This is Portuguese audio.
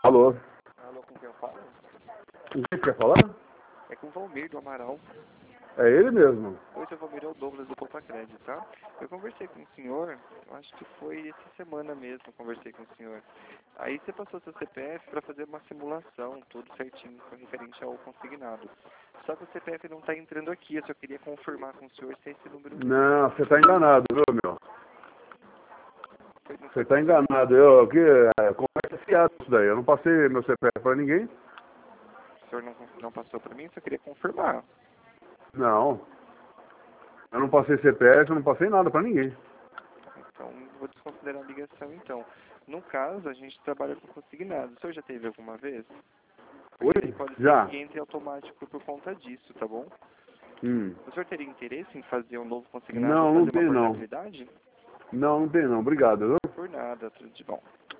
Alô? Alô, com quem eu falo? Com quem quer falar? É com o Valmir do Amaral. É ele mesmo. Oi, seu Valmir, é o Douglas do Poupa Crédito, tá? Eu conversei com o senhor, acho que foi essa semana mesmo, eu conversei com o senhor. Aí você passou seu CPF para fazer uma simulação, tudo certinho, referente ao consignado. Só que o CPF não está entrando aqui, eu só queria confirmar com o senhor se é esse número mesmo. Não, você tá enganado, viu, meu? Não Você foi tá confirmado. enganado. Eu aqui, conversa fiada isso daí. Eu não passei meu CPF pra ninguém. O senhor não passou para mim, só queria confirmar. Não. Eu não passei CPF, eu não passei nada pra ninguém. Então, vou desconsiderar a ligação, então. No caso, a gente trabalha com consignado. O senhor já teve alguma vez? Porque aí Oi? pode ser Já? que entre automático por conta disso, tá bom? Hum. O senhor teria interesse em fazer um novo consignado ou Não, não fazer uma tem não. portabilidade? Não, não tem não. Obrigado, viu? Por nada, tudo de bom.